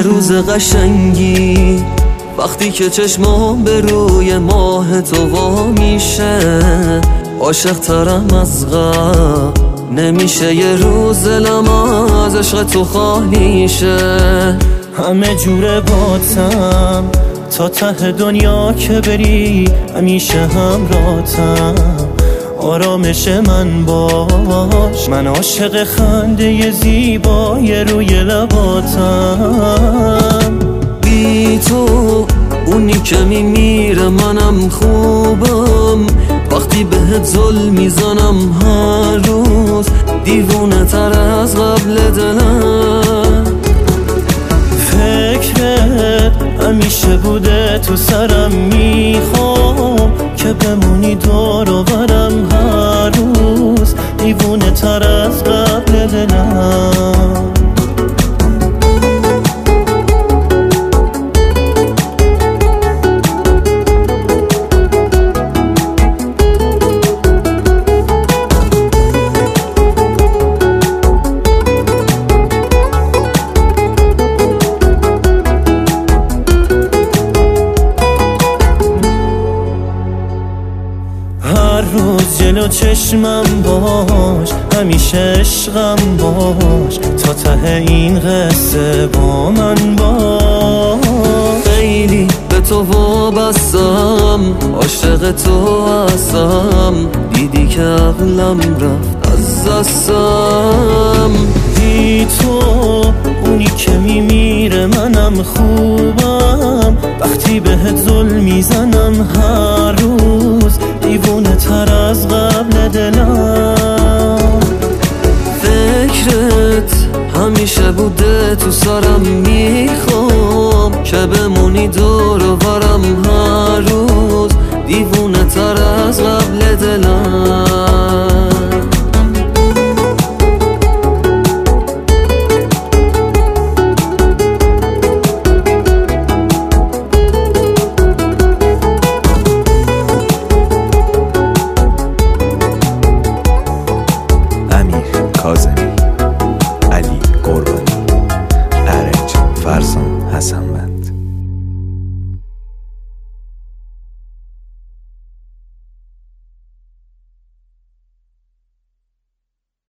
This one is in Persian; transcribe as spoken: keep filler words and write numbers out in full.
روز قشنگی وقتی که چشمام به روی ماه تو وا میشه، عاشق ترم از غم نمیشه، یه روز دلم از عشق تو خالی شه. همه جوره باتم تا ته دنیا که بری، همیشه همراهتم، آرامش من باش، من عاشق خنده زیبای روی لباتم. بی تو اونی که میمیره منم خوبم، وقتی بهت ظلم میزنم هر روز، دیوونه تر از قبل دلم. فکرت همیشه بوده تو سرم، میخوام که بمونی دور و برم هر روز، دیوونه تر از قبل دلم. هر روز جلو چشمم باش، همیشه عشقم باش، تا ته این قصه با من باش. خیلی به تو وابستم، عاشق تو هستم، دیدی که عقلم رفت از دستم. بی تو اونی که میمیره منم خوبم، وقتی بهت ظلم میزنم هر روز، دیوونه تر از قبل دلم. فکرت همیشه بوده تو سرم، میخوام که بمونی دور و برم هر روز، دیوونه تر از قبل دلم.